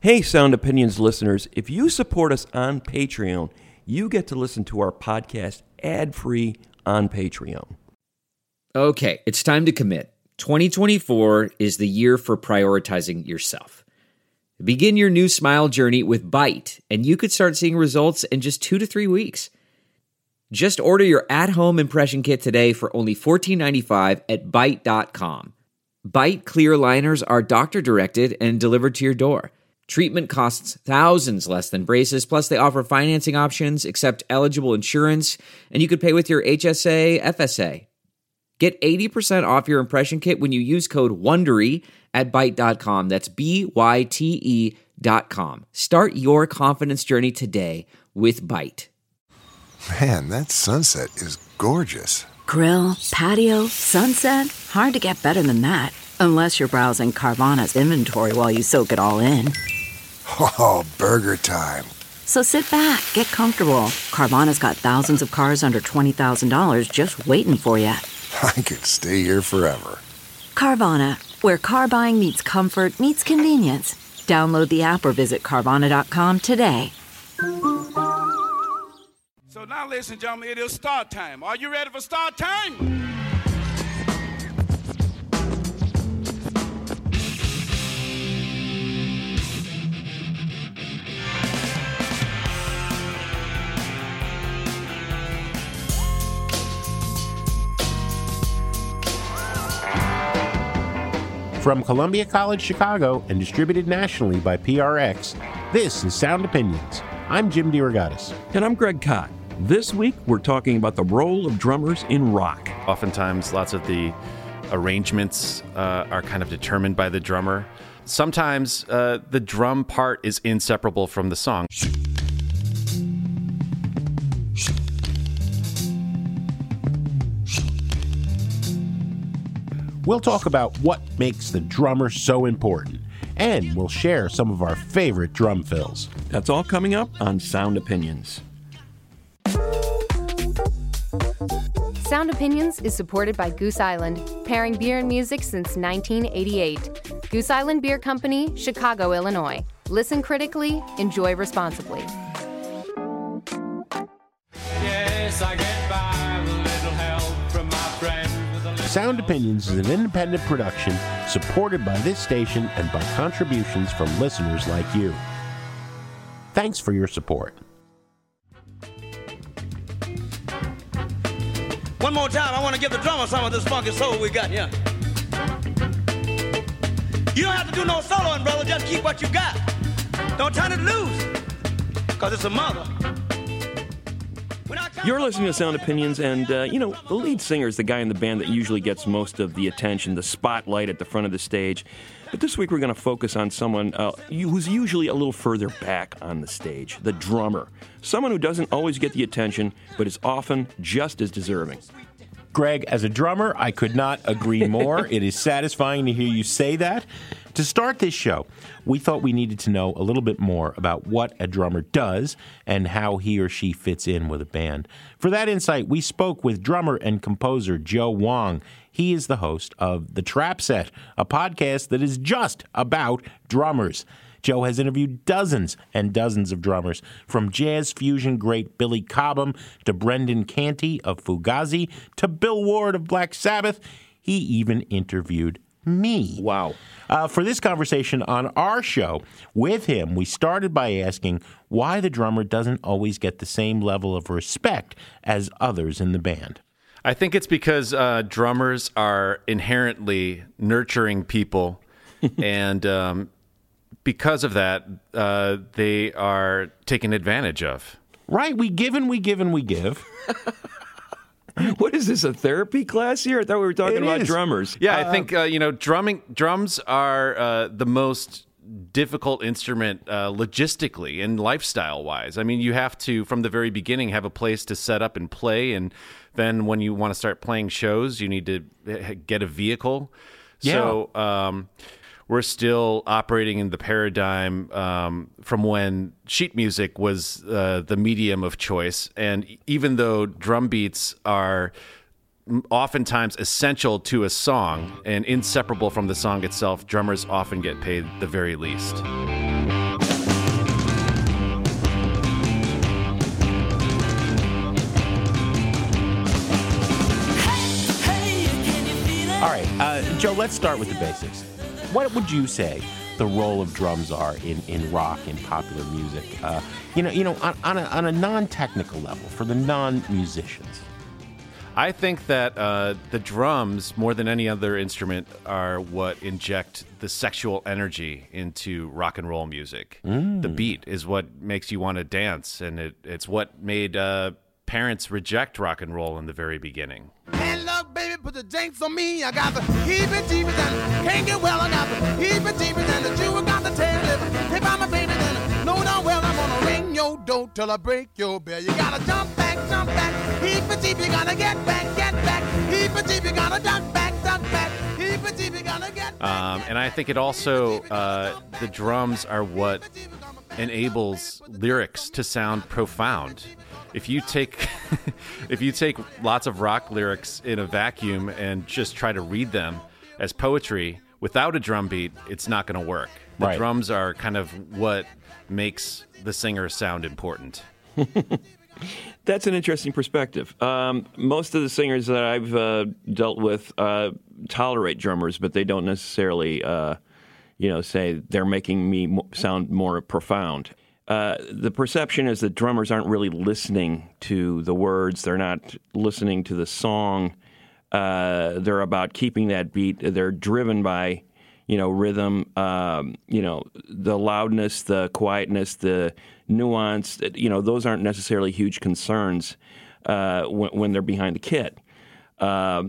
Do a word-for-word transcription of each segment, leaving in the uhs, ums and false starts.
Hey, Sound Opinions listeners, if you support us on Patreon, you get to listen to our podcast ad-free on Patreon. Okay, it's time to commit. twenty twenty-four is the year for prioritizing yourself. Begin your new smile journey with Byte, and you could start seeing results in just two to three weeks. Just order your at-home impression kit today for only fourteen ninety-five at byte dot com. Byte clear liners are doctor-directed and delivered to your door. Treatment costs thousands less than braces, plus they offer financing options, accept eligible insurance, and you could pay with your H S A, F S A. Get eighty percent off your impression kit when you use code WONDERY at byte dot com. That's B Y T E dot com. Start your confidence journey today with Byte. Man, that sunset is gorgeous. Grill, patio, sunset. Hard to get better than that. Unless you're browsing Carvana's inventory while you soak it all in. Oh, burger time. So sit back, get comfortable. Carvana's got thousands of cars under twenty thousand dollars just waiting for you. I could stay here forever. Carvana, where car buying meets comfort, meets convenience. Download the app or visit Carvana dot com today. So now, ladies and gentlemen, it is start time. Are you ready for start time? From Columbia College Chicago and distributed nationally by P R X, this is Sound Opinions. I'm Jim DeRogatis. And I'm Greg Kot. This week, we're talking about the role of drummers in rock. Oftentimes, lots of the arrangements uh, are kind of determined by the drummer. Sometimes uh, the drum part is inseparable from the song. We'll talk about what makes the drummer so important, and we'll share some of our favorite drum fills. That's all coming up on Sound Opinions. Sound Opinions is supported by Goose Island, pairing beer and music since nineteen eighty-eight. Goose Island Beer Company, Chicago, Illinois. Listen critically, enjoy responsibly. Yes, I get by with a little help from my friend. Sound Opinions is an independent production supported by this station and by contributions from listeners like you. Thanks for your support. One more time, I want to give the drummer some of this funky soul we got here. You don't have to do no soloing, brother. Just keep what you got. Don't turn it loose, because it's a mother. You're listening to Sound Opinions, and, uh, you know, the lead singer is the guy in the band that usually gets most of the attention, the spotlight at the front of the stage. But this week we're going to focus on someone uh, who's usually a little further back on the stage, the drummer. Someone who doesn't always get the attention, but is often just as deserving. Greg, as a drummer, I could not agree more. It is satisfying to hear you say that. To start this show, we thought we needed to know a little bit more about what a drummer does and how he or she fits in with a band. For that insight, we spoke with drummer and composer Joe Wong. He is the host of The Trap Set, a podcast that is just about drummers. Joe has interviewed dozens and dozens of drummers, from jazz fusion great Billy Cobham to Brendan Canty of Fugazi to Bill Ward of Black Sabbath. He even interviewed me. Wow. Uh, for this conversation on our show with him, we started by asking why the drummer doesn't always get the same level of respect as others in the band. I think it's because uh, drummers are inherently nurturing people, and um, because of that, uh, they are taken advantage of. Right, we give and we give and we give. What is this, a therapy class here? I thought we were talking It about is. drummers. Yeah, Uh, I think uh, you know, drumming drums are uh, the most difficult instrument uh, logistically and lifestyle-wise. I mean, you have to, from the very beginning, have a place to set up and play, and then when you want to start playing shows, you need to get a vehicle. Yeah. So um, we're still operating in the paradigm um, from when sheet music was uh, the medium of choice, and even though drum beats are oftentimes essential to a song and inseparable from the song itself, drummers often get paid the very least. Uh, Joe, let's start with the basics. What would you say the role of drums are in, in rock and popular music? Uh, you know, you know, on, on a, on a non-technical level for the non-musicians. I think that uh, the drums, more than any other instrument, are what inject the sexual energy into rock and roll music. Mm. The beat is what makes you want to dance, and it, it's what made uh, parents reject rock and roll in the very beginning. And look, baby, put the jinx on me. I got the heebie-jeebies and can't get well. I got the heebie-jeebies and the Jew got the tail liver. If I'm a baby, then no, no, well, I'm gonna ring your door till I break your bell. You gotta jump back, jump back. Heebie-jeebies, gotta get back, get back. Heebie-jeebies, gotta duck back, duck back. Heebie-jeebies, gotta get back. Um, and I think it also, uh, the drums are what enables lyrics to sound profound. If you take if you take lots of rock lyrics in a vacuum and just try to read them as poetry without a drum beat, it's not going to work. The Right. drums are kind of what makes the singer sound important. That's an interesting perspective. Um, most of the singers that I've uh, dealt with uh, tolerate drummers, but they don't necessarily, uh, you know, say they're making me mo- sound more profound. Uh, the perception is that drummers aren't really listening to the words. They're not listening to the song. Uh, they're about keeping that beat. They're driven by, you know, rhythm, um, you know, the loudness, the quietness, the nuance. You know, those aren't necessarily huge concerns uh, when, when they're behind the kit. Um,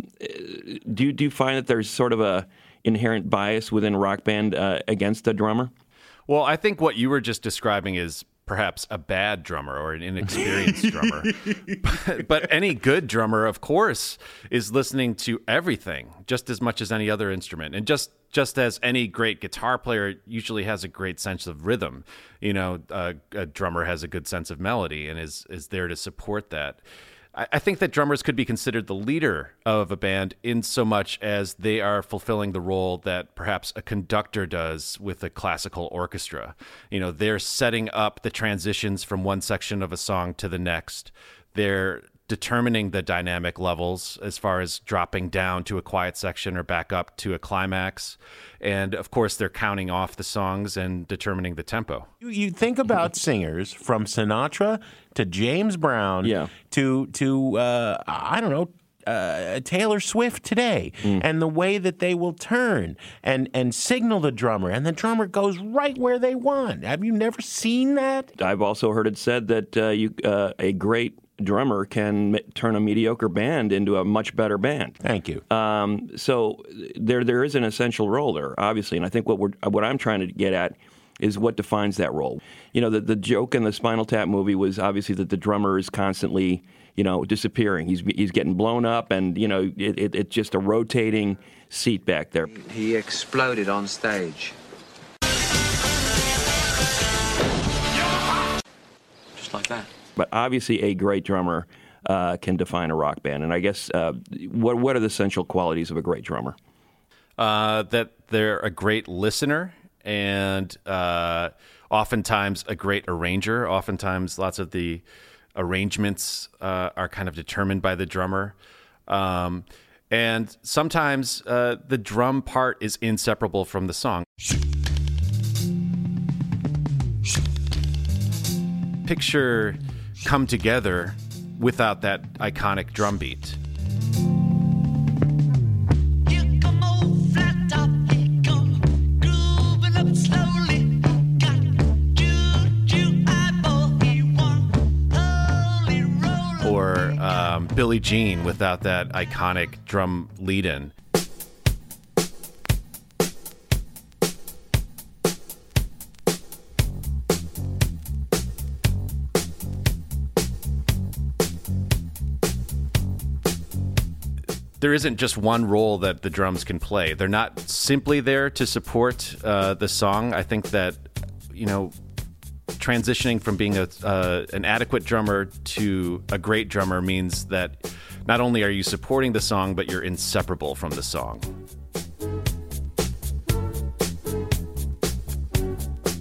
do, you, do you find that there's sort of a inherent bias within a rock band uh, against a drummer? Well, I think what you were just describing is perhaps a bad drummer or an inexperienced drummer. But, but any good drummer, of course, is listening to everything just as much as any other instrument. And just, just as any great guitar player usually has a great sense of rhythm, you know, uh, a drummer has a good sense of melody and is, is there to support that. I think that drummers could be considered the leader of a band in so much as they are fulfilling the role that perhaps a conductor does with a classical orchestra. You know, they're setting up the transitions from one section of a song to the next. They're determining the dynamic levels as far as dropping down to a quiet section or back up to a climax. And of course, they're counting off the songs and determining the tempo. You, you think about singers from Sinatra to James Brown Yeah. to, to uh, I don't know, uh, Taylor Swift today, Mm. and the way that they will turn and, and signal the drummer, and the drummer goes right where they want. Have you never seen that? I've also heard it said that uh, you, uh, a great drummer can m- turn a mediocre band into a much better band. Thank you. Um, so there there is an essential role there, obviously, and I think what we're what I'm trying to get at is what defines that role. You know, the the joke in the Spinal Tap movie was obviously that the drummer is constantly, you know, disappearing. He's he's getting blown up, and you know, it, it, it's just a rotating seat back there. He exploded on stage. Just like that. But obviously, a great drummer uh, can define a rock band. And I guess uh, what what are the essential qualities of a great drummer? Uh, that they're a great listener and uh, oftentimes a great arranger. Oftentimes, lots of the arrangements uh, are kind of determined by the drummer. Um, and sometimes uh, the drum part is inseparable from the song. Picture Come Together without that iconic drum beat. Or um, Billie Jean without that iconic drum lead-in. There isn't just one role that the drums can play. They're not simply there to support uh, the song. I think that, you know, transitioning from being a, uh, an adequate drummer to a great drummer means that not only are you supporting the song, but you're inseparable from the song.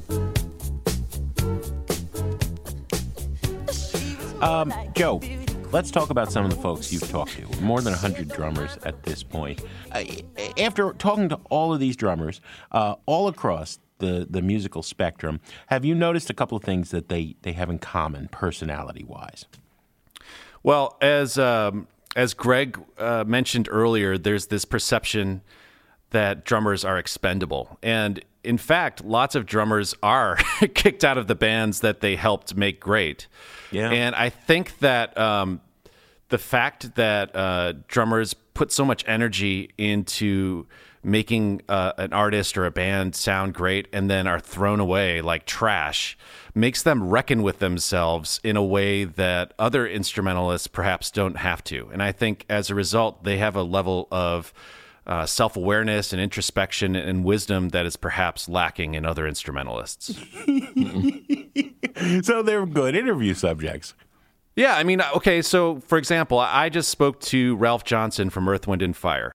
Um, Joe, let's talk about some of the folks you've talked to. More than one hundred drummers at this point. Uh, after talking to all of these drummers, uh, all across the, the musical spectrum, have you noticed a couple of things that they, they have in common, personality-wise? Well, as um, as Greg uh, mentioned earlier, there's this perception that drummers are expendable. And in fact, lots of drummers are kicked out of the bands that they helped make great. Yeah. And I think that um, the fact that uh, drummers put so much energy into making uh, an artist or a band sound great and then are thrown away like trash makes them reckon with themselves in a way that other instrumentalists perhaps don't have to. And I think as a result, they have a level of Uh, self-awareness and introspection and wisdom that is perhaps lacking in other instrumentalists. So they're good interview subjects. Yeah, I mean, okay, so for example, I just spoke to Ralph Johnson from Earth, Wind and Fire.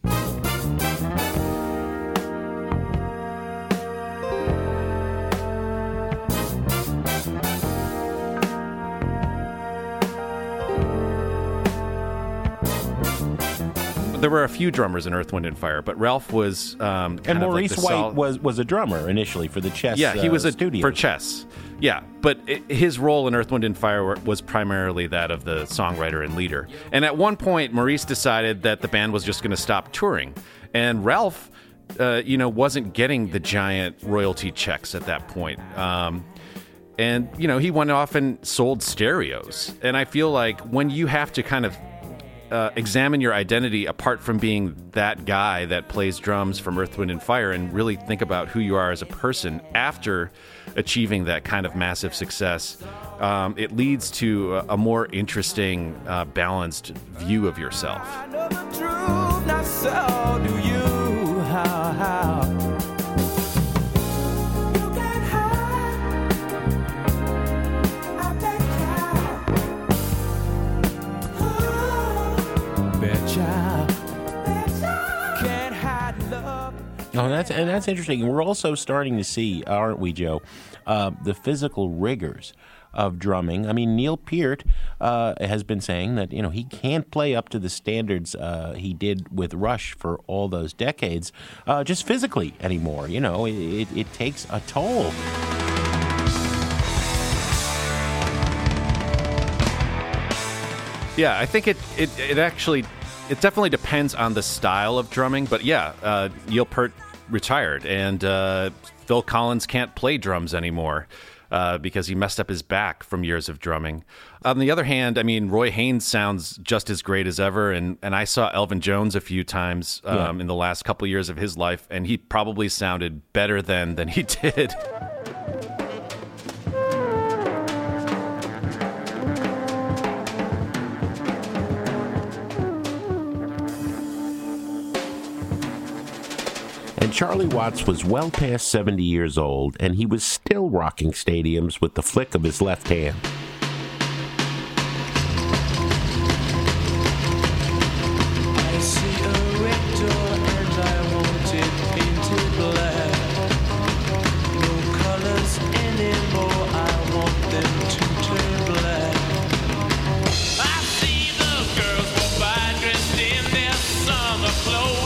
There were a few drummers in Earth, Wind and Fire, but Ralph was um, kind and of Maurice like the White sol- was was a drummer initially for the Chess. Yeah, he was uh, a studio for Chess. Yeah, but it, his role in Earth, Wind and Fire were, was primarily that of the songwriter and leader. And at one point, Maurice decided that the band was just going to stop touring, and Ralph, uh, you know, wasn't getting the giant royalty checks at that point. Um, and you know, he went off and sold stereos. And I feel like when you have to kind of Uh, examine your identity apart from being that guy that plays drums from Earth, Wind and Fire and really think about who you are as a person after achieving that kind of massive success, um, it leads to a, a more interesting, uh, balanced view of yourself. I know the truth, not so do you. How, how? Oh, that's and that's interesting. We're also starting to see, aren't we, Joe, uh, the physical rigors of drumming. I mean, Neil Peart uh, has been saying that you know he can't play up to the standards uh, he did with Rush for all those decades, uh, just physically anymore. You know, it, it, it takes a toll. Yeah, I think it it, it actually. It definitely depends on the style of drumming, but yeah, uh, Neil Peart retired, and uh, Phil Collins can't play drums anymore uh, because he messed up his back from years of drumming. On the other hand, I mean, Roy Haynes sounds just as great as ever, and, and I saw Elvin Jones a few times um, yeah. in the last couple years of his life, and he probably sounded better then than he did. And Charlie Watts was well past seventy years old, and he was still rocking stadiums with the flick of his left hand. I see a red door and I want it painted black. No colors anymore, I want them to turn black. I see the girls walk by dressed in their summer clothes.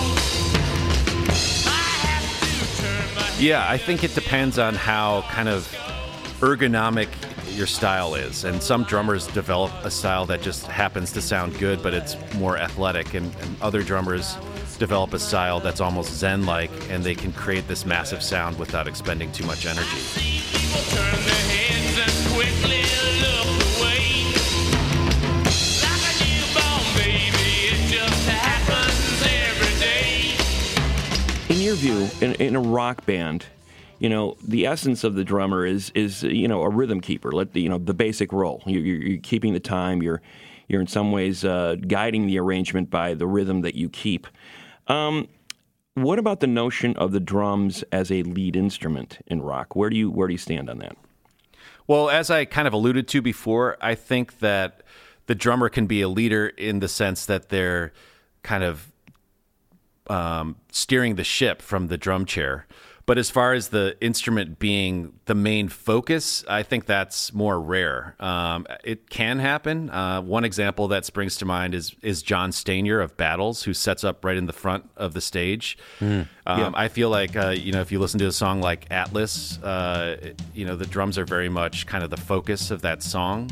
Yeah, I think it depends on how kind of ergonomic your style is. And some drummers develop a style that just happens to sound good, but it's more athletic. And, and other drummers develop a style that's almost Zen-like, and they can create this massive sound without expending too much energy. People turn their heads and quickly look away. Like a newborn baby, it just happens every day. In your view, in, in a rock band, you know, the essence of the drummer is, is you know, a rhythm keeper. Let the, you know, the basic role. You, you're, you're keeping the time. You're, you're in some ways uh, guiding the arrangement by the rhythm that you keep. Um, what about the notion of the drums as a lead instrument in rock? Where do you, where do you stand on that? Well, as I kind of alluded to before, I think that the drummer can be a leader in the sense that they're kind of um, steering the ship from the drum chair. But as far as the instrument being the main focus, I think that's more rare. Um, it can happen. Uh, one example that springs to mind is is John Stanier of Battles, who sets up right in the front of the stage. Mm, um, yeah. I feel like, uh, you know, if you listen to a song like Atlas, uh, you know, the drums are very much kind of the focus of that song.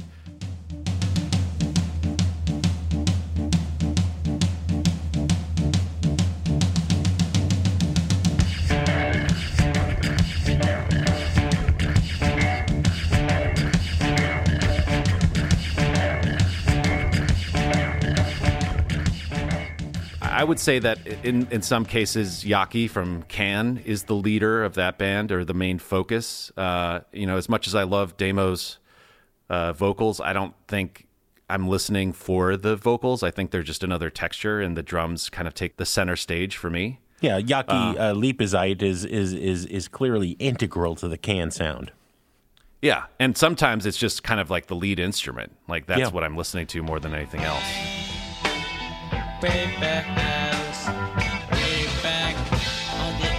I would say that in, in some cases, Yaki from Can is the leader of that band or the main focus. Uh, you know, as much as I love Damo's uh, vocals, I don't think I'm listening for the vocals. I think they're just another texture, and the drums kind of take the center stage for me. Yeah, Yaki Uh, uh, Lipizite is, is is is clearly integral to the Can sound. Yeah, and sometimes it's just kind of like the lead instrument. Like that's Yeah. what I'm listening to more than anything else. Baby has way back on the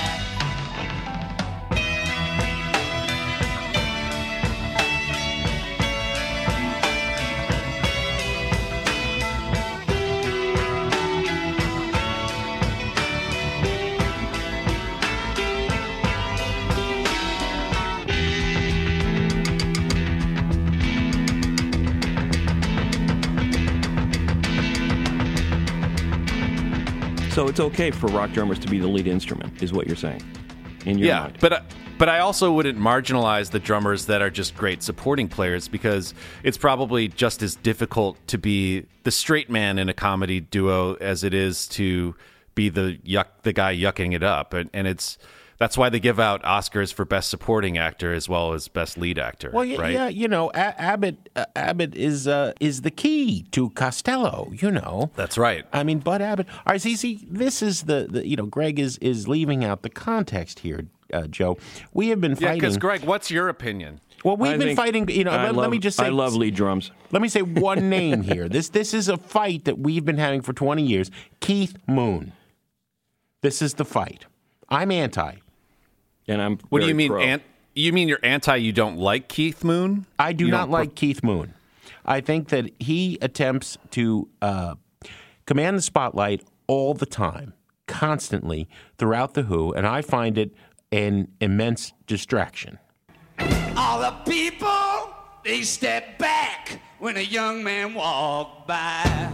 So it's okay for rock drummers to be the lead instrument, is what you're saying, in your yeah, mind. but but I also wouldn't marginalize the drummers that are just great supporting players, because it's probably just as difficult to be the straight man in a comedy duo as it is to be the yuck the guy yucking it up, and, and it's that's why they give out Oscars for best supporting actor as well as best lead actor. Well, yeah, right? yeah you know, A- Abbott uh, Abbott is uh, is the key to Costello. You know, that's right. I mean, Bud Abbott. All right, see, see, this is the, the you know, Greg is is leaving out the context here, uh, Joe. We have been Yeah, fighting. because Greg, what's your opinion? Well, we've I been think- fighting. You know, I let, love, let me just say, I love lead drums. Let me say one name here. This this is a fight that we've been having for twenty years. Keith Moon. This is the fight. I'm anti. And I'm What do very you mean? pro. Ant, you mean you're anti? You don't like Keith Moon? I do You not don't like Keith Moon. I think that he attempts to uh, command the spotlight all the time, constantly, throughout The Who, and I find it an immense distraction. All the people, they step back when a young man walked by.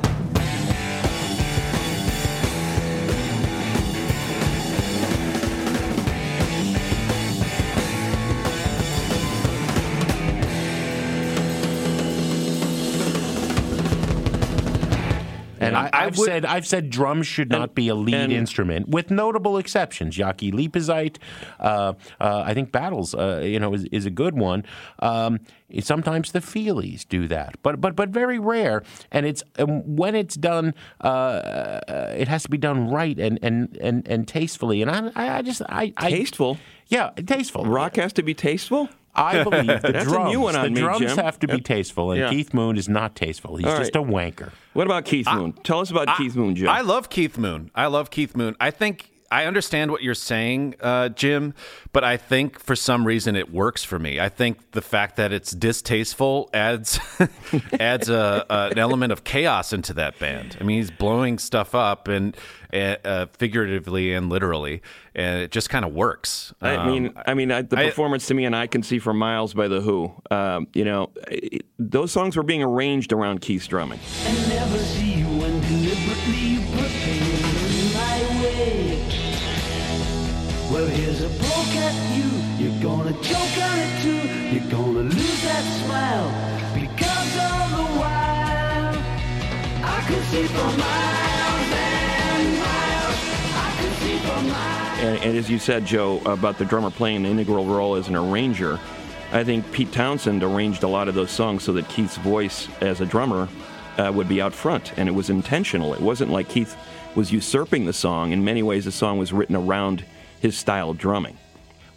And I, I I've would- said I've said drums should not And- be a lead and- instrument, with notable exceptions. Yaki Lipizite, uh, uh, I think Battles, uh, you know, is, is a good one. Um, sometimes the Feelies do that, but but but very rare. And it's um, when it's done, uh, uh, it has to be done right and and and, and tastefully. And I I, I just I, I Tasteful? yeah, tasteful. Rock has to be tasteful? I believe the That's a drums. new one on the me, drums Jim. have to be tasteful, and Yeah. Keith Moon is not tasteful. He's All just right. a wanker. What about Keith Moon? Tell us about Keith Moon, Jim. I love Keith Moon. I love Keith Moon. I think I understand what you're saying, uh, Jim, but I think for some reason it works for me. I think the fact that it's distasteful adds adds a, a, an element of chaos into that band. I mean, he's blowing stuff up and uh, figuratively and literally, and it just kind of works. I Um, mean, I mean, I, the I- performance to me, and I Can See for Miles by The Who. Um, you know, it, those songs were being arranged around Keith's drumming. I never see you when deliberately you put things in my way. Well, here's a poke at you. You're gonna choke on it too. You're gonna lose that smile because all the while I could see for miles and miles. I could see for miles. And, and as you said, Joe, about the drummer playing an integral role as an arranger, I think Pete Townsend arranged a lot of those songs so that Keith's voice as a drummer uh, would be out front, and it was intentional. It wasn't like Keith was usurping the song. In many ways, the song was written around his style of drumming.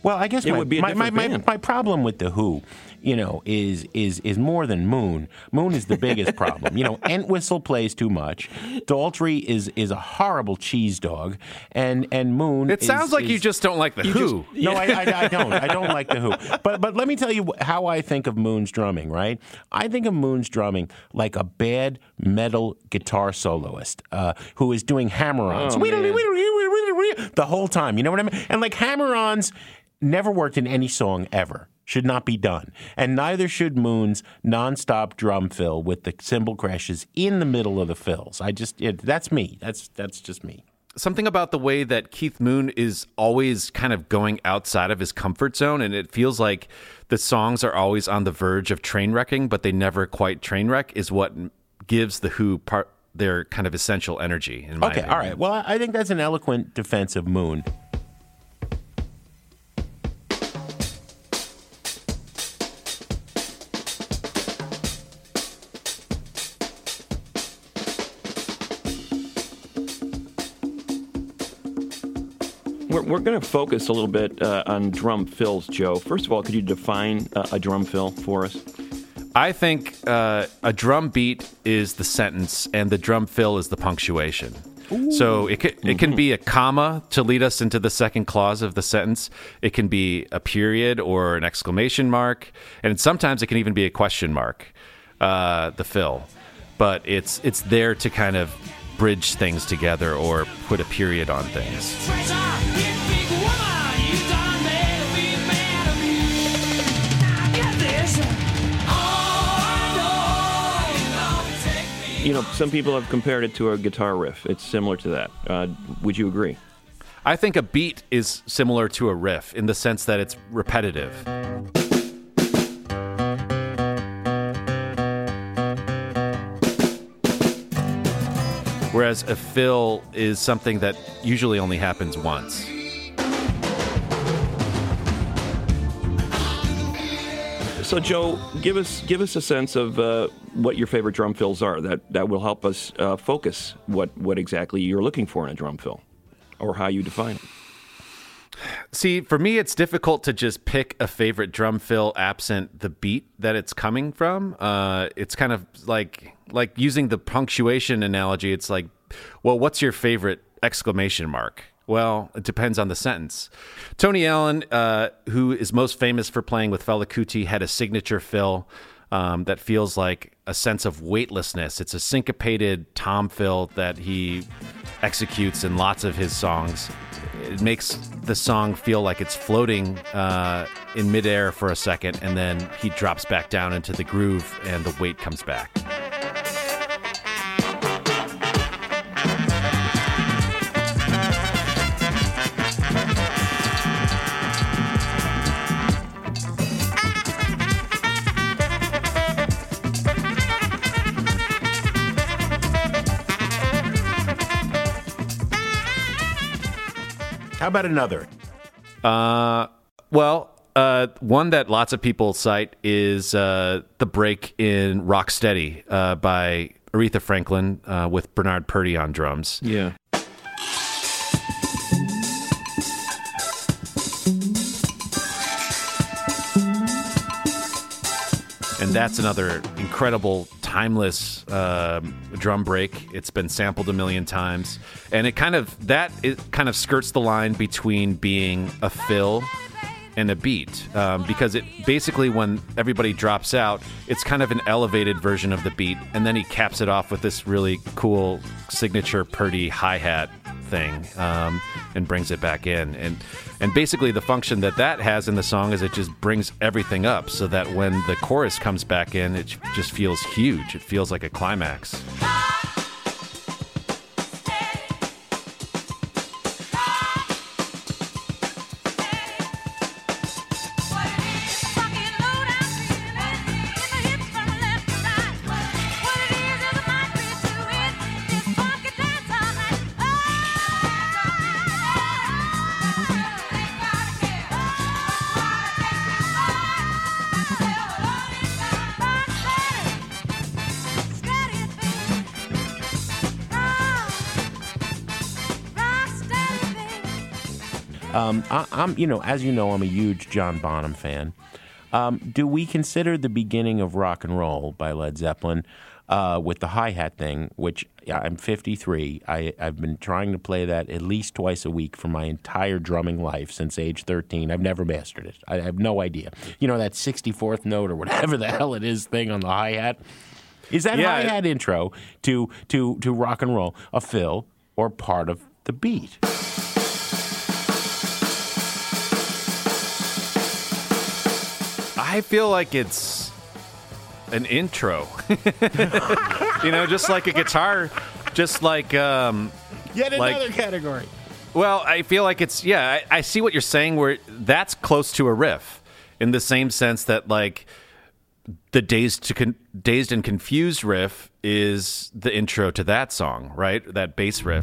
Well, I guess It my, would be a my, my, different my, band. my problem with The Who, you know, is is is more than Moon. Moon is the biggest problem. You know, Entwistle plays too much. Daltrey is is a horrible cheese dog, and and Moon. It is, sounds like is, you just don't like The Who. Just, no, I, I, I don't. I don't like The Who. But but let me tell you how I think of Moon's drumming. Right, I think of Moon's drumming like a bad metal guitar soloist uh, who is doing hammer-ons Oh, man. the whole time. You know what I mean? And like hammer-ons never worked in any song ever. Should not be done. And neither should Moon's nonstop drum fill with the cymbal crashes in the middle of the fills. I just, it, that's me. That's that's just me. Something about the way that Keith Moon is always kind of going outside of his comfort zone, and it feels like the songs are always on the verge of train wrecking, but they never quite train wreck, is what gives The Who part their kind of essential energy, in my Okay, opinion. all right. Well, I think that's an eloquent defense of Moon. We're, we're going to focus a little bit uh, on drum fills, Joe. First of all, could you define uh, a drum fill for us? I think uh, a drum beat is the sentence, and the drum fill is the punctuation. Ooh. So it can, it can be a comma to lead us into the second clause of the sentence. It can be a period or an exclamation mark, and sometimes it can even be a question mark, uh, the fill. But it's it's there to kind of bridge things together or put a period on things. You know, some people have compared it to a guitar riff. It's similar to that. Uh, would you agree? I think a beat is similar to a riff in the sense that it's repetitive. Whereas a fill is something that usually only happens once. So, Joe, give us give us a sense of uh, what your favorite drum fills are. That that will help us uh, focus what, what exactly you're looking for in a drum fill, or how you define it. See, for me, it's difficult to just pick a favorite drum fill absent the beat that it's coming from. Uh, it's kind of like like using the punctuation analogy. It's like, well, what's your favorite exclamation mark? Well, it depends on the sentence. Tony Allen, uh, who is most famous for playing with Fela Kuti, had a signature fill um, that feels like a sense of weightlessness. It's a syncopated tom fill that he executes in lots of his songs. It makes the song feel like it's floating uh, in midair for a second, and then he drops back down into the groove, and the weight comes back. How about another? Uh, well, uh, one that lots of people cite is uh, the break in Rocksteady uh, by Aretha Franklin uh, with Bernard Purdie on drums. Yeah. And that's another incredible, timeless um, drum break. It's been sampled a million times, and it kind of that it kind of skirts the line between being a fill and a beat, um, because it basically, when everybody drops out, it's kind of an elevated version of the beat, and then he caps it off with this really cool signature Purdie hi-hat thing, um, and brings it back in. And and basically the function that that has in the song is it just brings everything up so that when the chorus comes back in, it just feels huge. It feels like a climax. Um, I, I'm, you know, as you know, I'm a huge John Bonham fan. Um, do we consider the beginning of rock and roll by Led Zeppelin uh, with the hi-hat thing, which yeah, I'm fifty-three. I, I've been trying to play that at least twice a week for my entire drumming life since age thirteen. I've never mastered it. I have no idea. You know, that sixty-fourth note or whatever the hell it is thing on the hi-hat? Is that Yeah, hi-hat intro to, to, to rock and roll a fill or part of the beat? I feel like it's an intro. You know, just like a guitar, just like um, Yet like- another category. Well, I feel like it's yeah. I, I see what you're saying. Where that's close to a riff, in the same sense that like the dazed to con- dazed and confused riff is the intro to that song, right? That bass riff.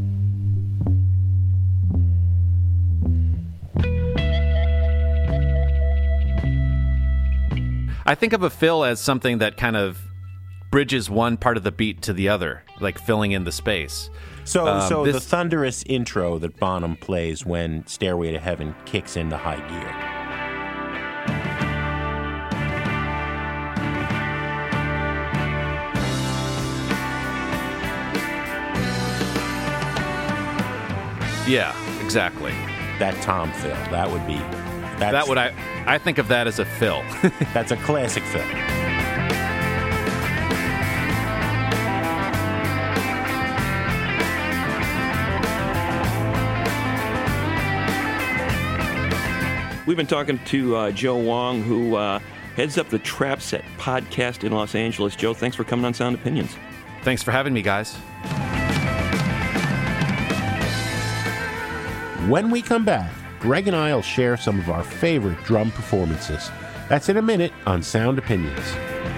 I think of a fill as something that kind of bridges one part of the beat to the other, like filling in the space. So, Um, so this- the thunderous intro that Bonham plays when Stairway to Heaven kicks into high gear. Yeah, exactly. That Tom fill, that would be. That's, That would I I think of that as a fill. That's a classic fill. We've been talking to uh, Joe Wong, who uh, heads up the Trap Set podcast in Los Angeles. Joe, thanks for coming on Sound Opinions. Thanks for having me, guys. When we come back, Greg and I will share some of our favorite drum performances. That's in a minute on Sound Opinions.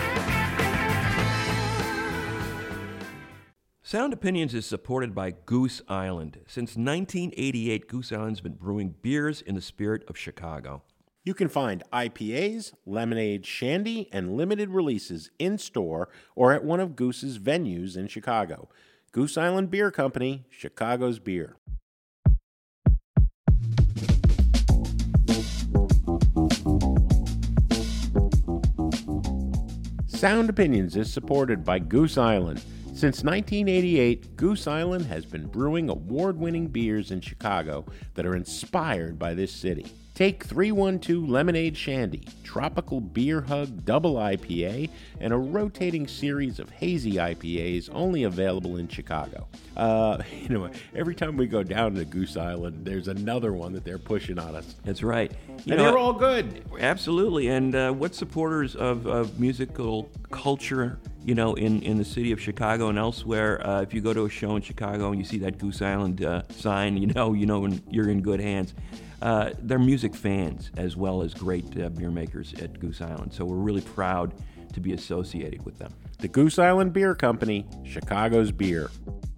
Sound Opinions is supported by Goose Island. Since nineteen eighty-eight, Goose Island's been brewing beers in the spirit of Chicago. You can find I P As, lemonade, shandy, and limited releases in-store or at one of Goose's venues in Chicago. Goose Island Beer Company, Chicago's beer. Sound Opinions is supported by Goose Island. Since nineteen eighty-eight, Goose Island has been brewing award-winning beers in Chicago that are inspired by this city. Take three one two Lemonade Shandy, Tropical Beer Hug Double I P A, and a rotating series of hazy I P As only available in Chicago. Uh, you know, every time we go down to Goose Island, there's another one that they're pushing on us. That's right. You and know, they're all good. Absolutely. And uh, what supporters of, of musical culture, you know, in, in the city of Chicago and elsewhere, uh, if you go to a show in Chicago and you see that Goose Island uh, sign, you know, you know you're in good hands. Uh, they're music fans as well as great uh, beer makers at Goose Island. So we're really proud to be associated with them. The Goose Island Beer Company, Chicago's beer.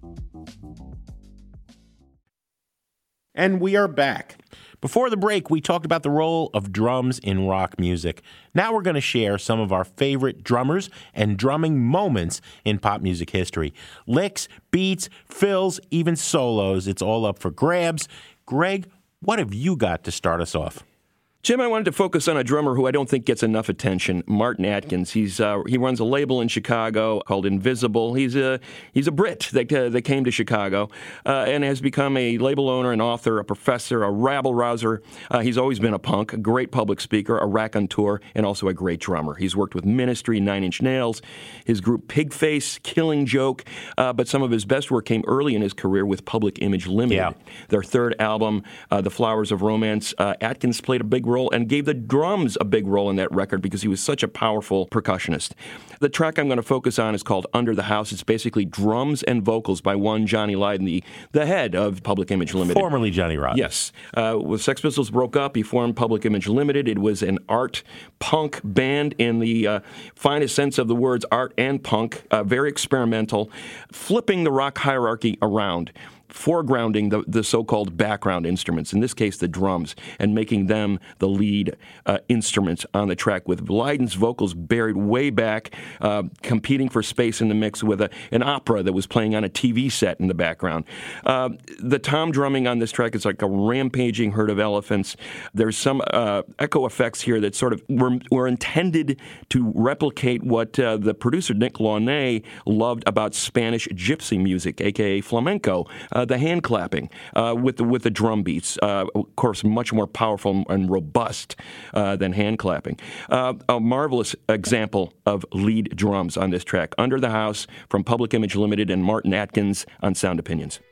And we are back. Before the break, we talked about the role of drums in rock music. Now we're going to share some of our favorite drummers and drumming moments in pop music history. Licks, beats, fills, even solos. It's all up for grabs. Greg, what have you got to start us off? Jim, I wanted to focus on a drummer who I don't think gets enough attention, Martin Atkins. He's uh, he runs a label in Chicago called Invisible. He's a he's a Brit that uh, that came to Chicago uh, and has become a label owner, an author, a professor, a rabble rouser. Uh, he's always been a punk, a great public speaker, a raconteur, and also a great drummer. He's worked with Ministry, Nine Inch Nails, his group Pigface, Killing Joke, uh, but some of his best work came early in his career with Public Image Limited. Yeah. Their third album, uh, The Flowers of Romance. Uh, Atkins played a big role and gave the drums a big role in that record because he was such a powerful percussionist. The track I'm going to focus on is called Under the House. It's basically drums and vocals by one Johnny Lydon, the, the head of Public Image Limited. Formerly Johnny Rotten. Yes. Uh, when Sex Pistols broke up, he formed Public Image Limited. It was an art punk band in the uh, finest sense of the words art and punk, uh, very experimental, flipping the rock hierarchy around. foregrounding the, the so-called background instruments, in this case the drums, and making them the lead uh, instruments on the track, with Lydon's vocals buried way back, uh, competing for space in the mix with a, an opera that was playing on a T V set in the background. Uh, the tom drumming on this track is like a rampaging herd of elephants. There's some uh, echo effects here that sort of were, were intended to replicate what uh, the producer Nick Launay loved about Spanish gypsy music, a k a flamenco, uh, the hand clapping uh, with, the, with the drum beats, uh, of course much more powerful and robust uh, than hand clapping. Uh, a marvelous example of lead drums on this track, Under the House from Public Image Limited and Martin Atkins on Sound Opinions.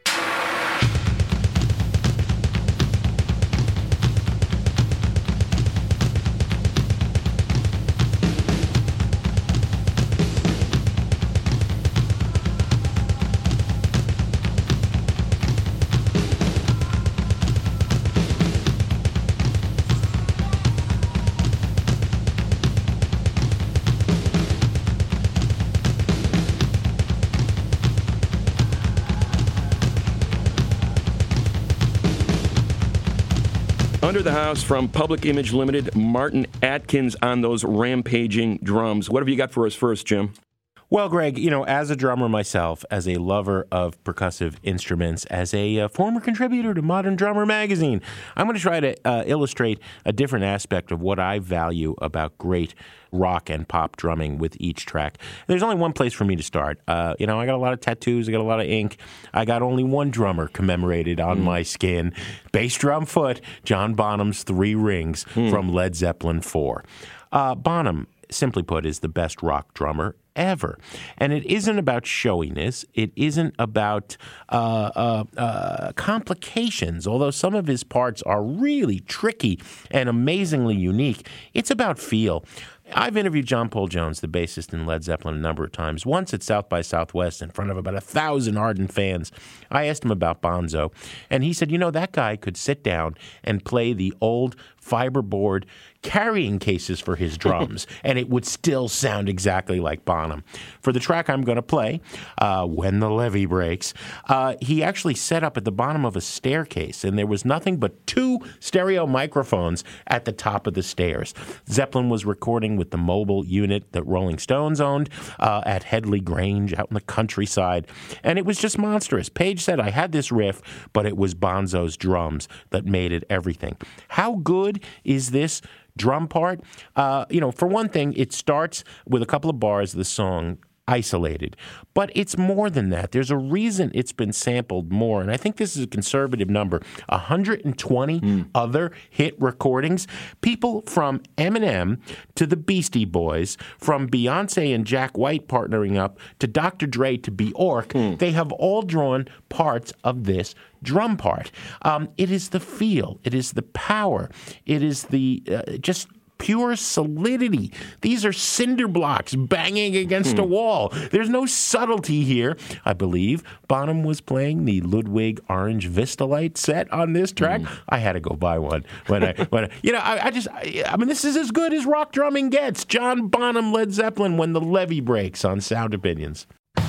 Under the House from Public Image Limited, Martin Atkins on those rampaging drums. What have you got for us first, Jim? Well, Greg, you know, as a drummer myself, as a lover of percussive instruments, as a uh, former contributor to Modern Drummer magazine, I'm going to try to uh, illustrate a different aspect of what I value about great rock and pop drumming with each track. There's only one place for me to start. Uh, you know, I got a lot of tattoos, I got a lot of ink. I got only one drummer commemorated on mm. my skin. Bass drum foot, John Bonham's Three Rings mm. from Led Zeppelin four. Uh, Bonham, simply put, is the best rock drummer ever. And it isn't about showiness. It isn't about uh, uh, uh, complications, although some of his parts are really tricky and amazingly unique. It's about feel. I've interviewed John Paul Jones, the bassist in Led Zeppelin, a number of times. Once at South by Southwest in front of about a thousand ardent fans. I asked him about Bonzo, and he said, you know, that guy could sit down and play the old fiberboard carrying cases for his drums, and it would still sound exactly like Bonham. For the track I'm going to play, uh, When the Levee Breaks, uh, he actually set up at the bottom of a staircase, and there was nothing but two stereo microphones at the top of the stairs. Zeppelin was recording with the mobile unit that Rolling Stones owned uh, at Headley Grange out in the countryside, and it was just monstrous. Page said, I had this riff, but it was Bonzo's drums that made it everything. How good is this drum part? Uh, you know, for one thing, it starts with a couple of bars of the song isolated. But it's more than that. There's a reason it's been sampled more, and I think this is a conservative number. one hundred twenty mm. other hit recordings. People from Eminem to the Beastie Boys, from Beyonce and Jack White partnering up, to Doctor Dre to Bjork, mm. they have all drawn parts of this drum part. Um, it is the feel. It is the power. It is the uh, just pure solidity. These are cinder blocks banging against hmm. a wall. There's no subtlety here. I believe Bonham was playing the Ludwig Orange Vistalite set on this track. Hmm. I had to go buy one when I, when I, you know, I, I just, I, I mean, this is as good as rock drumming gets. John Bonham, Led Zeppelin, When the Levee Breaks on Sound Opinions.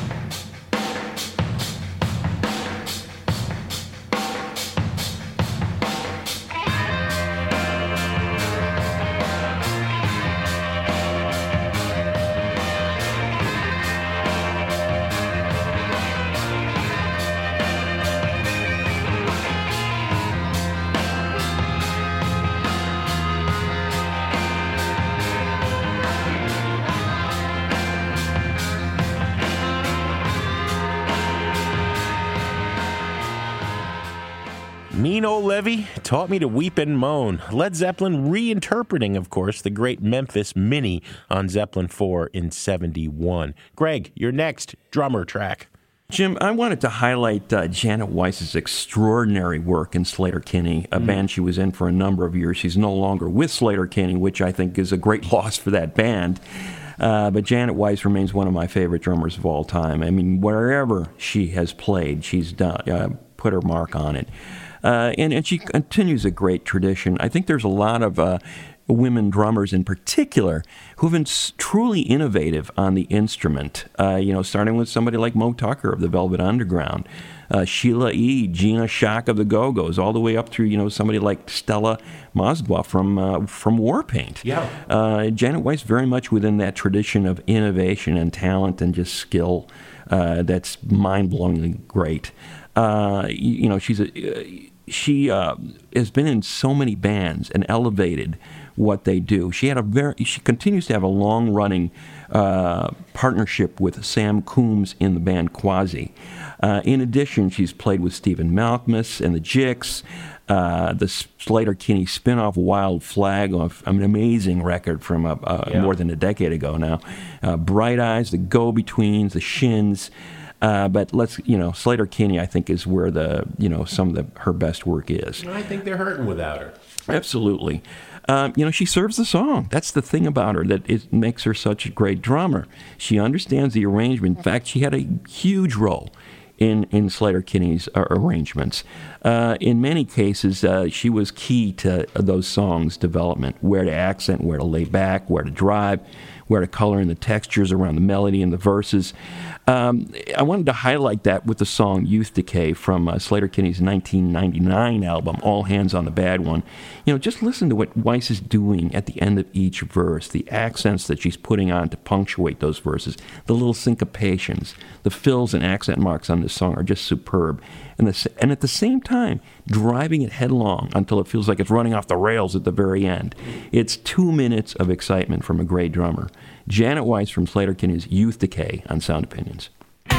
Mean Old Levee taught me to weep and moan. Led Zeppelin reinterpreting, of course, the great Memphis Mini on Zeppelin four in seventy-one. Greg, your next drummer track. Jim, I wanted to highlight uh, Janet Weiss's extraordinary work in Sleater-Kinney, a mm. band she was in for a number of years. She's no longer with Sleater-Kinney, which I think is a great loss for that band. Uh, but Janet Weiss remains one of my favorite drummers of all time. I mean, wherever she has played, she's done, uh, put her mark on it. Uh, and, and she continues a great tradition. I think there's a lot of uh, women drummers in particular who've been s- truly innovative on the instrument. Uh, you know, starting with somebody like Mo Tucker of the Velvet Underground, uh, Sheila E., Gina Shock of the Go-Go's, all the way up through, you know, somebody like Stella Mosbaugh from uh, from Warpaint. Yeah. Uh, Janet Weiss very much within that tradition of innovation and talent and just skill uh, that's mind-blowingly great. Uh, you, you know, she's a... Uh, She uh, has been in so many bands and elevated what they do. She had a very. She continues to have a long-running uh, partnership with Sam Coombs in the band Quasi. Uh, in addition, she's played with Stephen Malkmus and the Jicks. Uh, the Slater-Kinney spin-off Wild Flag, of an amazing record from uh, uh, Yeah. more than a decade ago now. Uh, Bright Eyes, the Go-Betweens, the Shins. Uh, but let's, you know, Slater-Kinney, I think, is where the, you know, some of the, her best work is. I think they're hurting without her. Absolutely. Um, you know, she serves the song. That's the thing about her that it makes her such a great drummer. She understands the arrangement. In fact, she had a huge role in, in Slater-Kinney's uh, arrangements. Uh, in many cases, uh, she was key to those songs' development, where to accent, where to lay back, where to drive, where to color in the textures around the melody and the verses. Um, I wanted to highlight that with the song Youth Decay from uh, Slater-Kinney's nineteen ninety-nine album, All Hands on the Bad One. You know, just listen to what Weiss is doing at the end of each verse, the accents that she's putting on to punctuate those verses, the little syncopations, the fills and accent marks on this song are just superb. And, the, and at the same time, driving it headlong until it feels like it's running off the rails at the very end. It's two minutes of excitement from a great drummer. Janet Weiss from Slater-Kinney's Youth Decay on Sound Opinions.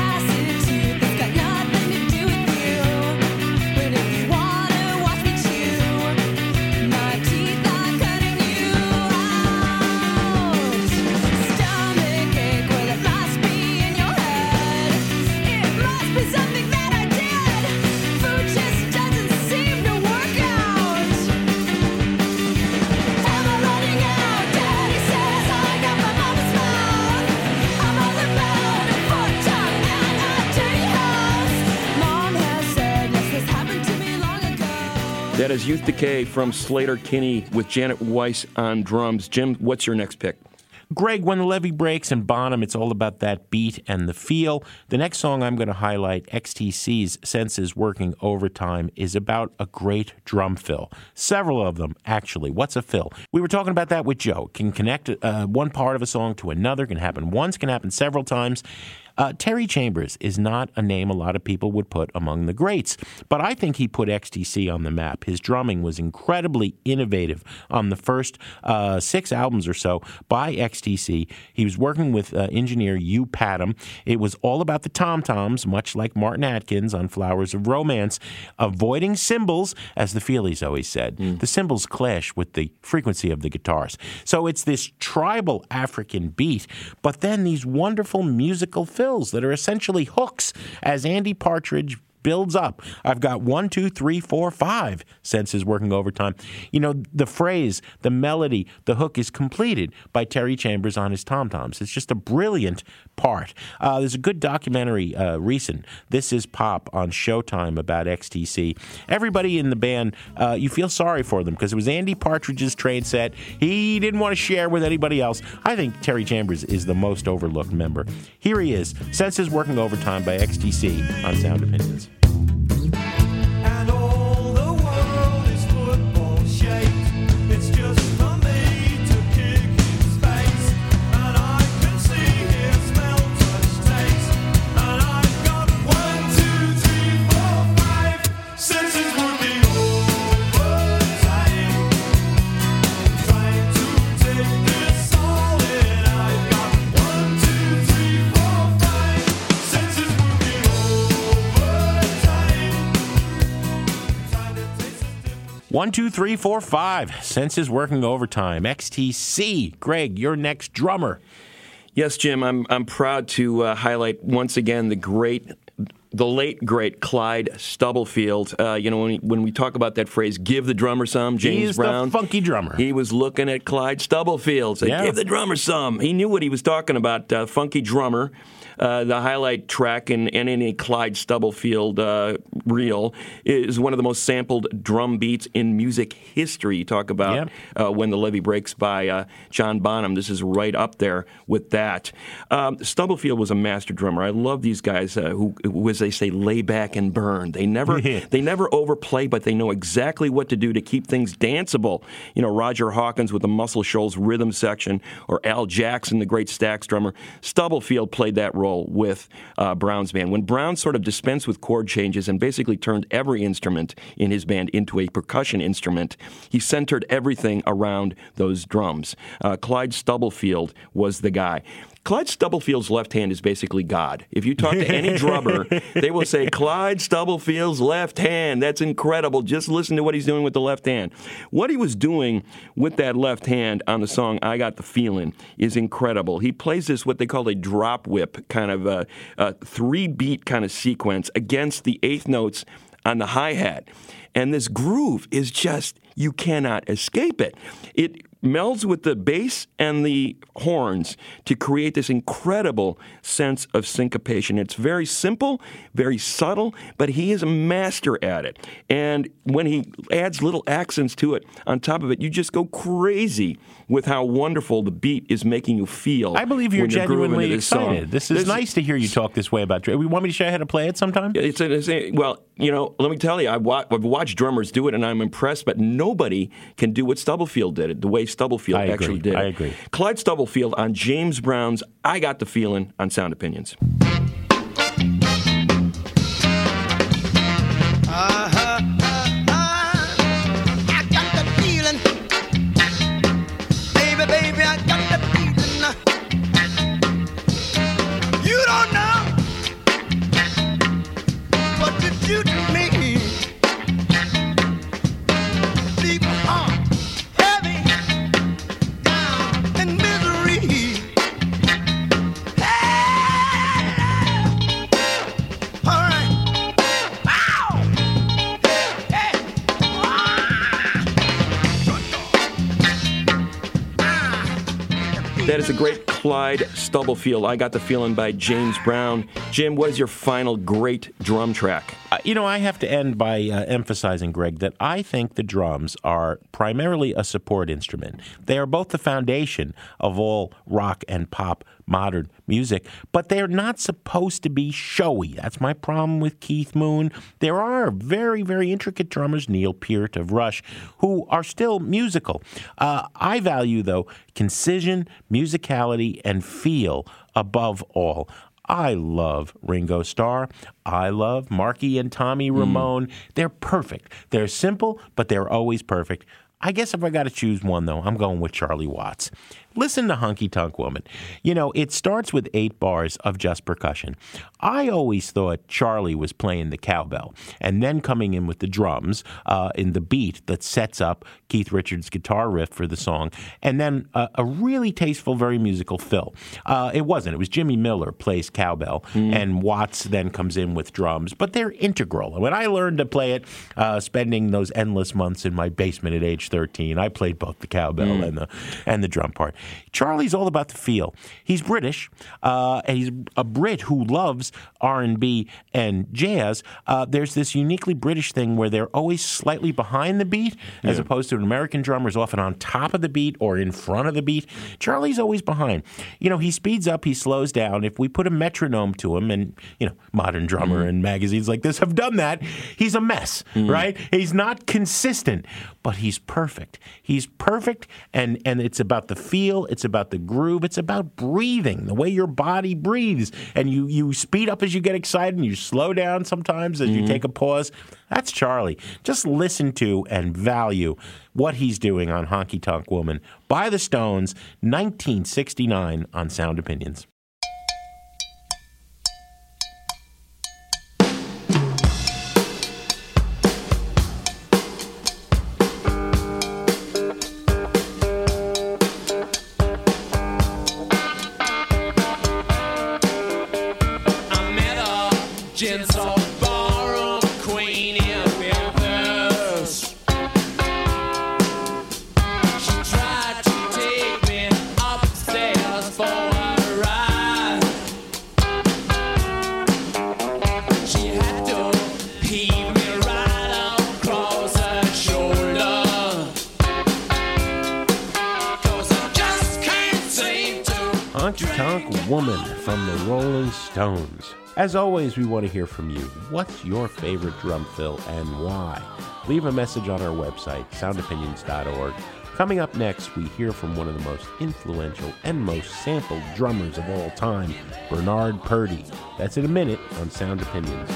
That is Youth Decay from Slater-Kinney with Janet Weiss on drums. Jim, what's your next pick? Greg, when the levee breaks and Bonham, it's all about that beat and the feel. The next song I'm going to highlight, X T C's Senses Working Overtime, is about a great drum fill. Several of them, actually. What's a fill? We were talking about that with Joe. Can connect uh, one part of a song to another, can happen once, can happen several times. Uh, Terry Chambers is not a name a lot of people would put among the greats, but I think he put X T C on the map. His drumming was incredibly innovative on the first uh, six albums or so by X T C. He was working with uh, engineer Hugh Padgham. It was all about the tom-toms, much like Martin Atkins on Flowers of Romance, avoiding cymbals, as the Feelies always said. Mm. The cymbals clash with the frequency of the guitars. So it's this tribal African beat, but then these wonderful musical fills that are essentially hooks as Andy Partridge builds up. I've got one, two, three, four, five senses working overtime. You know, the phrase, the melody, the hook is completed by Terry Chambers on his tom-toms. It's just a brilliant part. Uh, there's a good documentary uh, recent, This Is Pop, on Showtime about X T C. Everybody in the band, uh, you feel sorry for them because it was Andy Partridge's train set. He didn't want to share with anybody else. I think Terry Chambers is the most overlooked member. Here he is, Senses Working Overtime by X T C on Sound Opinions. And all the world is football shaped. It's just for me to kick his face. And I can see him smell, touch, taste. And I've got one, two, three, four, five senses working overtime. Trying to take this all in. I've got one, two, three, four, five senses working overtime. One, two, three, four, five. Senses working overtime. X T C. Greg, your next drummer. Yes, Jim, I'm I'm proud to uh, highlight once again the great the late, great Clyde Stubblefield. Uh, you know, when we, when we talk about that phrase, give the drummer some, James He's Brown. the funky drummer. He was looking at Clyde Stubblefield. Said, Yeah. give the drummer some. He knew what he was talking about, uh, funky drummer. Uh, the highlight track in, in any Clyde Stubblefield uh, reel is one of the most sampled drum beats in music history. You talk about Yep. uh, When the Levee Breaks by uh, John Bonham. This is right up there with that. Um, Stubblefield was a master drummer. I love these guys uh, who, who, as they say, lay back and burn. They never, they never overplay, but they know exactly what to do to keep things danceable. You know, Roger Hawkins with the Muscle Shoals rhythm section, or Al Jackson, the great Stax drummer. Stubblefield played that role with uh, Brown's band. When Brown sort of dispensed with chord changes and basically turned every instrument in his band into a percussion instrument, he centered everything around those drums. Uh, Clyde Stubblefield was the guy. Clyde Stubblefield's left hand is basically God. If you talk to any drummer, they will say, Clyde Stubblefield's left hand. That's incredible. Just listen to what he's doing with the left hand. What he was doing with that left hand on the song I Got the Feeling is incredible. He plays this, what they call a drop whip, kind of a, a three-beat kind of sequence against the eighth notes on the hi-hat. And this groove is just, you cannot escape it. It melds with the bass and the horns to create this incredible sense of syncopation. It's very simple, very subtle, but he is a master at it. And when he adds little accents to it on top of it, you just go crazy with how wonderful the beat is making you feel. I believe you're when you're grooving genuinely to this excited. song. This is This- nice to hear you talk this way about. We want me to show you how to play it sometime? It's, a, it's a, well, you know, let me tell you, I wa- I've watched drummers do it, and I'm impressed, but nobody can do what Stubblefield did it, the way Stubblefield I agree. actually did it. I agree. Clyde Stubblefield on James Brown's I Got the Feeling on Sound Opinions. I got the feeling, baby, baby, I got the feeling. You don't know what you do to me. Leave my heart heavy, down in misery. Hey, all right. Ow! Hey, That is a great Clyde Stubblefield, I Got the Feeling by James Brown. Jim, what is your final great drum track? Uh, you know, I have to end by uh, emphasizing, Greg, that I think the drums are primarily a support instrument. They are both the foundation of all rock and pop modern music, but they're not supposed to be showy. That's my problem with Keith Moon. There are very, very intricate drummers, Neil Peart of Rush, who are still musical. Uh, I value, though, concision, musicality, and feel above all. I love Ringo Starr. I love Marky and Tommy Ramone. Mm. They're perfect. They're simple, but they're always perfect. I guess if I got to choose one, though, I'm going with Charlie Watts. Listen to Honky Tonk Woman. You know, it starts with eight bars of just percussion. I always thought Charlie was playing the cowbell and then coming in with the drums uh, in the beat that sets up Keith Richards' guitar riff for the song, and then uh, a really tasteful, very musical fill. Uh, it wasn't. It was Jimmy Miller plays cowbell, mm. and Watts then comes in with drums, but they're integral. When I learned to play it, uh, spending those endless months in my basement at age thirteen, I played both the cowbell mm. and the and the drum part. Charlie's all about the feel. He's British, uh, and he's a Brit who loves R and B and jazz. Uh, there's this uniquely British thing where they're always slightly behind the beat, yeah. as opposed to an American drummer is often on top of the beat or in front of the beat. Charlie's always behind. You know, he speeds up, he slows down. If we put a metronome to him, and, you know, Modern Drummer mm. and magazines like this have done that, he's a mess, mm. right? He's not consistent, but he's perfect. He's perfect, and, and it's about the feel. It's about the groove. It's about breathing, the way your body breathes. And you, you speed up as you get excited, and you slow down sometimes as mm-hmm. you take a pause. That's Charlie. Just listen to and value what he's doing on Honky Tonk Woman by the Stones, nineteen sixty-nine on Sound Opinions. Gents for a ride. She had to heave me right across her shoulder. 'Cause I just can't seem to. Honky Tonk Woman from the Rolling Stones. As always, we want to hear from you. What's your favorite drum fill and why? Leave a message on our website, sound opinions dot org. Coming up next, we hear from one of the most influential and most sampled drummers of all time, Bernard Purdie. That's in a minute on Sound Opinions.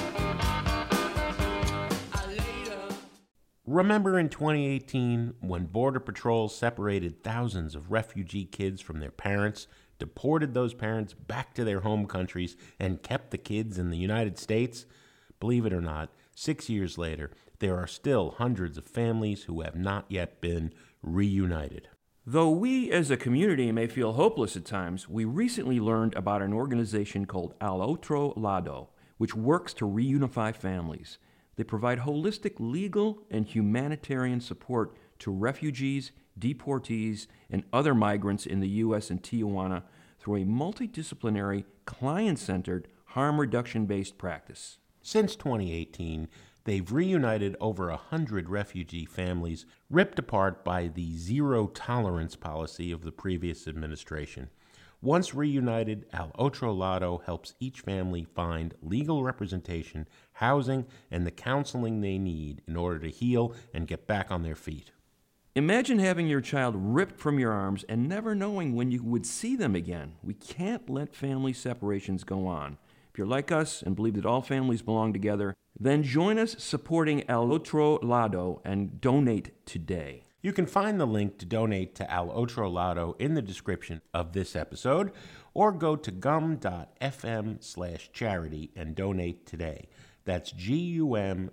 Remember in twenty eighteen when Border Patrol separated thousands of refugee kids from their parents, deported those parents back to their home countries, and kept the kids in the United States? Believe it or not, six years later, there are still hundreds of families who have not yet been reunited. Though we as a community may feel hopeless at times, we recently learned about an organization called Al Otro Lado, which works to reunify families. They provide holistic legal and humanitarian support to refugees, deportees, and other migrants in the U S and Tijuana through a multidisciplinary, client-centered, harm reduction-based practice. Since twenty eighteen, they've reunited over a hundred refugee families ripped apart by the zero-tolerance policy of the previous administration. Once reunited, Al Otro Lado helps each family find legal representation, housing, and the counseling they need in order to heal and get back on their feet. Imagine having your child ripped from your arms and never knowing when you would see them again. We can't let family separations go on. If you're like us and believe that all families belong together, then join us supporting Al Otro Lado and donate today. You can find the link to donate to Al Otro Lado in the description of this episode, or go to gum.fm slash charity and donate today. That's gum.fm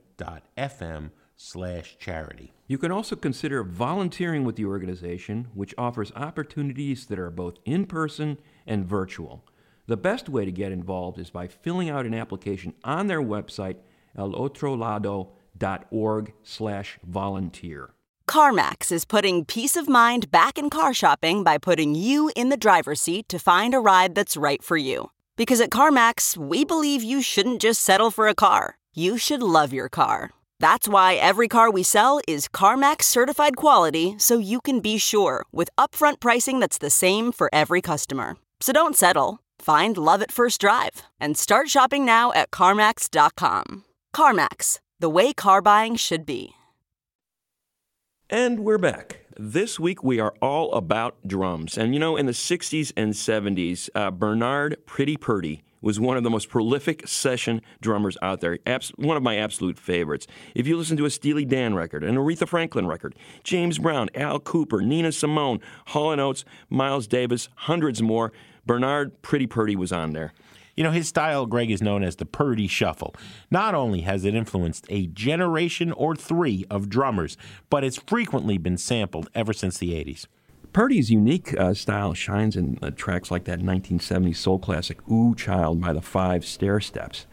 slash charity. You can also consider volunteering with the organization, which offers opportunities that are both in-person and virtual. The best way to get involved is by filling out an application on their website, alotrolado.org slash volunteer. CarMax is putting peace of mind back in car shopping by putting you in the driver's seat to find a ride that's right for you. Because at CarMax, we believe you shouldn't just settle for a car. You should love your car. That's why every car we sell is CarMax certified quality, so you can be sure with upfront pricing that's the same for every customer. So don't settle. Find love at first drive and start shopping now at CarMax dot com. CarMax, the way car buying should be. And we're back. This week we are all about drums. And you know, in the sixties and seventies, uh, Bernard Pretty Purdie was one of the most prolific session drummers out there. Abs- one of my absolute favorites. If you listen to a Steely Dan record, an Aretha Franklin record, James Brown, Al Cooper, Nina Simone, Hall and Oates, Miles Davis, hundreds more, Bernard Pretty Purdie was on there. You know, his style, Greg, is known as the Purdie Shuffle. Not only has it influenced a generation or three of drummers, but it's frequently been sampled ever since the eighties. Purdie's unique uh, style shines in uh, tracks like that nineteen seventies soul classic, Ooh Child by the Five Stair Steps.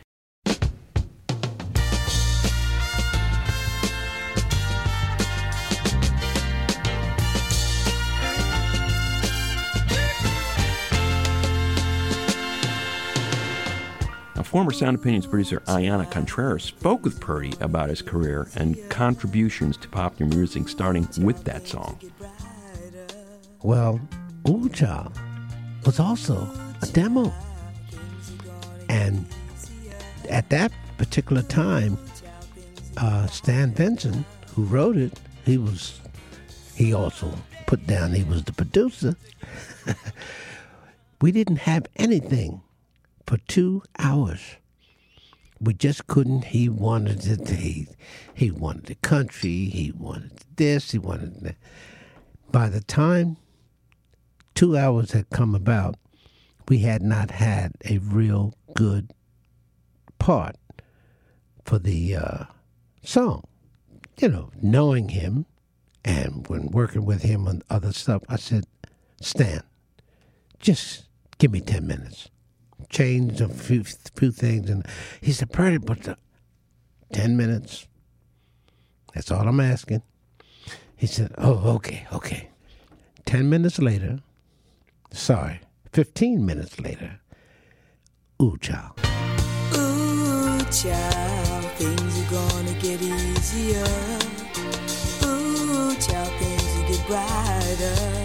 Former Sound Opinions producer Ayana Contreras spoke with Purdie about his career and contributions to popular music, starting with that song. Well, Ooh Child was also a demo. And at that particular time, uh, Stan Benson, who wrote it, he was, he also put down he was the producer. We didn't have anything for two hours. We just couldn't. He wanted it. He, he wanted the country. He wanted this. He wanted that. By the time two hours had come about, we had not had a real good part for the uh, song. You know, knowing him and when working with him on other stuff, I said, Stan, just give me ten minutes. Changed a few, few things, and he said, Purdie, but the ten minutes, that's all I'm asking. He said, oh, okay, okay. Ten minutes later, sorry, fifteen minutes later, Ooh Child. Ooh, child, things are gonna get easier. Ooh, child, things will get brighter.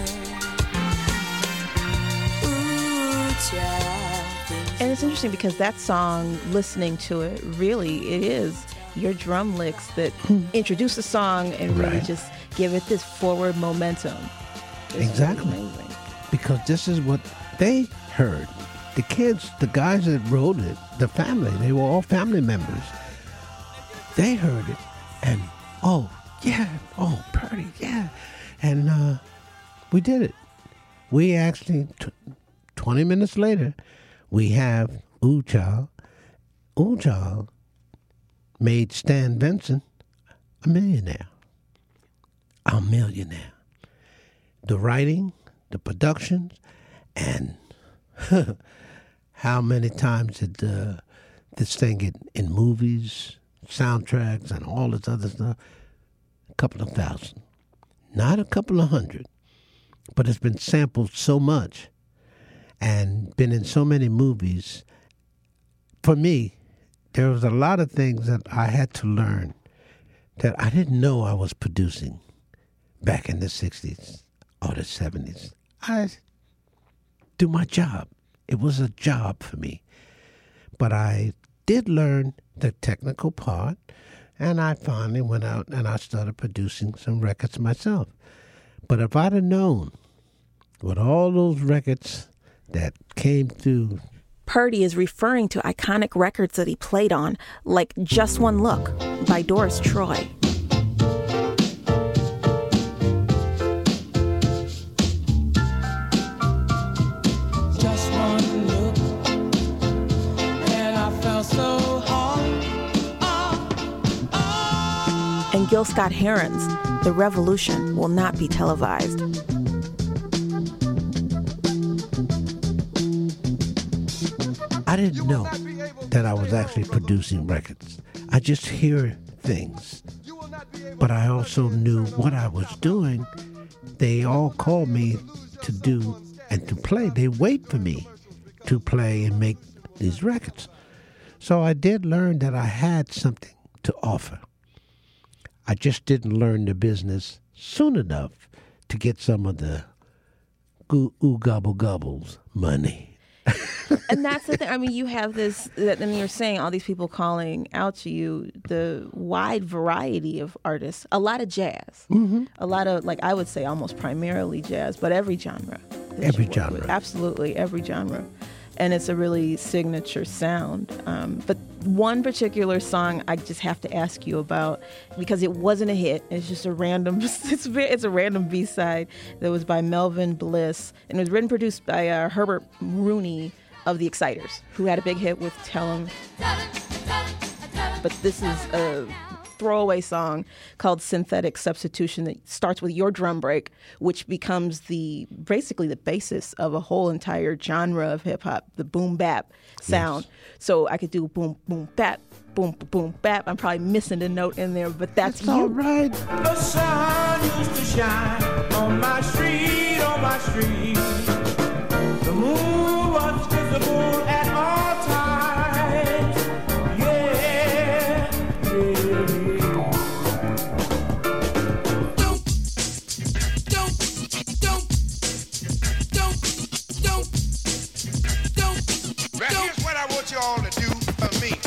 Ooh, child. And it's interesting because that song, listening to it, really, it is your drum licks that introduce the song and really Right. just give it this forward momentum. It's Exactly. really amazing. Because this is what they heard. The kids, the guys that wrote it, the family, they were all family members. They heard it and, oh, yeah, oh, Purdy, yeah. And uh, we did it. We actually, t- twenty minutes later, we have Ooh Child. Ooh Child made Stan Benson a millionaire. A millionaire. The writing, the productions, and how many times did uh, this thing get in movies, soundtracks, and all this other stuff? A couple of thousand. Not a couple of hundred. But it's been sampled so much and been in so many movies. For me, there was a lot of things that I had to learn that I didn't know I was producing back in the sixties or the seventies. I do my job. It was a job for me. But I did learn the technical part, and I finally went out and I started producing some records myself. But if I'd have known with all those records that came through, Purdy is referring to iconic records that he played on, like Just One Look by Doris Troy. Just one look, and I felt so hard. And Gil Scott-Heron's The Revolution Will Not Be Televised. I didn't know that I was actually producing records. I just hear things. But I also knew what I was doing. They all called me to do and to play. They wait for me to play and make these records. So I did learn that I had something to offer. I just didn't learn the business soon enough to get some of the goo ooh gobble gobbles money. And that's the thing. I mean, you have this, and you're saying all these people calling out to you, the wide variety of artists, a lot of jazz, mm-hmm. a lot of, like I would say, almost primarily jazz, but every genre. Every genre. With. Absolutely, every genre. And it's a really signature sound. Um, but one particular song I just have to ask you about, because it wasn't a hit. It's just a random, it's, it's a random B-side that was by Melvin Bliss. And it was written and produced by uh, Herbert Rooney of the Exciters, who had a big hit with Tell 'Em. But this is a throwaway song called Synthetic Substitution that starts with your drum break, which becomes the basically the basis of a whole entire genre of hip hop, the boom bap sound. Yes. So I could do boom boom bap, boom boom bap. I'm probably missing a note in there, but that's, that's you. All right. The sun used to shine on my street, on my street. The moon was visible at all times. Yeah, yeah. Here's what I want you all to do for me.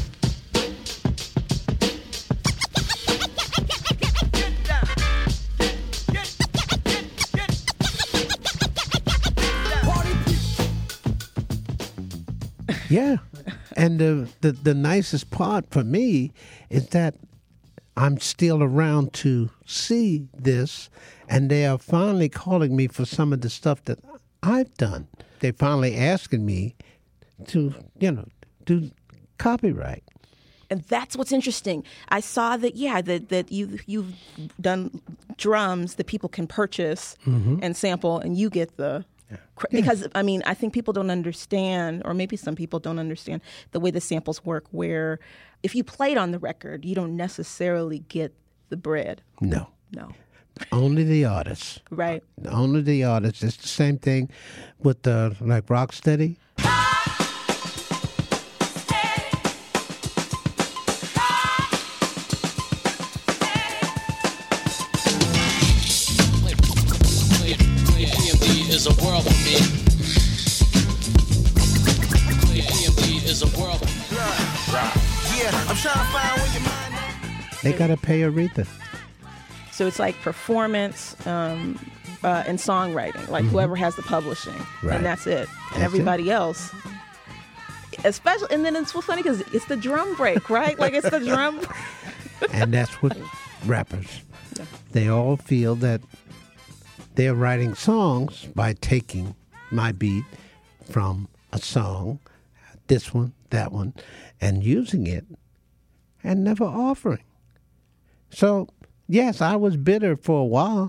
Yeah. And the, the, the nicest part for me is that I'm still around to see this, and they are finally calling me for some of the stuff that I've done. They're finally asking me to, you know, do copyright. And that's what's interesting. I saw that, yeah, that, that you, you've done drums that people can purchase mm-hmm. and sample, and you get the... Yeah. Because, I mean, I think people don't understand, or maybe some people don't understand, the way the samples work, where if you played on the record, you don't necessarily get the bread. No. No. Only the artists. Right. Only the artists. It's the same thing with the like Rocksteady. Is a world for me. D M D is a world. Yeah, I'm trying to find where your mind at. They gotta pay Aretha. So it's like performance um, uh, and songwriting, like Mhm. whoever has the publishing, Right. and that's it. And That's everybody else, especially, and then it's so funny because it's the drum break, right? Like it's the drum. And that's what rappers, they all feel that they're writing songs by taking my beat from a song, this one, that one, and using it and never offering. So, yes, I was bitter for a while.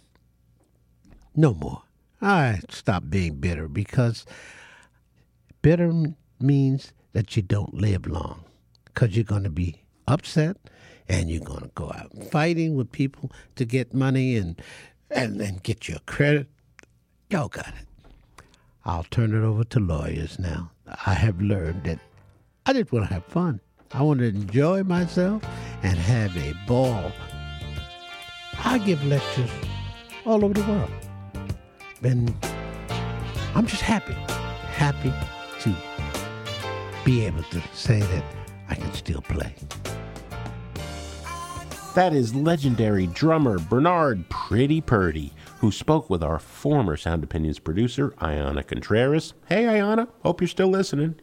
No more. I stopped being bitter because bitter m- means that you don't live long because you're going to be upset and you're going to go out fighting with people to get money and and then get your credit. Y'all got it. I'll turn it over to lawyers now. I have learned that I just want to have fun. I want to enjoy myself and have a ball. I give lectures all over the world. And I'm just happy, happy to be able to say that I can still play. That is legendary drummer Bernard Pretty Purdy, who spoke with our former Sound Opinions producer, Ayana Contreras. Hey, Ayana, hope you're still listening.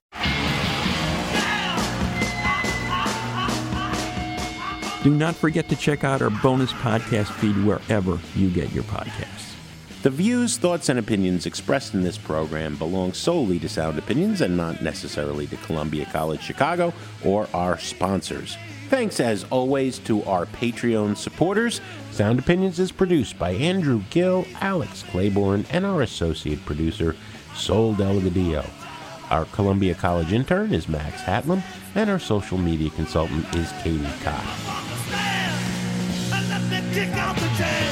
Do not forget to check out our bonus podcast feed wherever you get your podcasts. The views, thoughts, and opinions expressed in this program belong solely to Sound Opinions and not necessarily to Columbia College Chicago or our sponsors. Thanks, as always, to our Patreon supporters. Sound Opinions is produced by Andrew Gill, Alex Claiborne, and our associate producer, Sol Delgadillo. Our Columbia College intern is Max Hatlam, and our social media consultant is Katie Cox. Kick out the jam.